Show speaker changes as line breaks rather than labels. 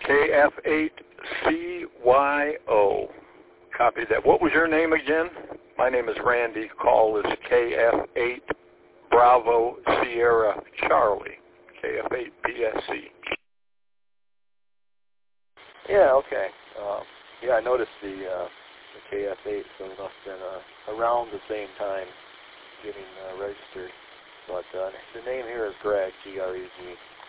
KF8CYO. Copy that. What was your name again? My name is Randy. Call is KF8 Bravo Sierra Charlie. KF8 PSC.
Yeah, okay. Yeah, I noticed the KF8, so it must have been around the same time getting registered. But the name here is Greg, G-R-E-G.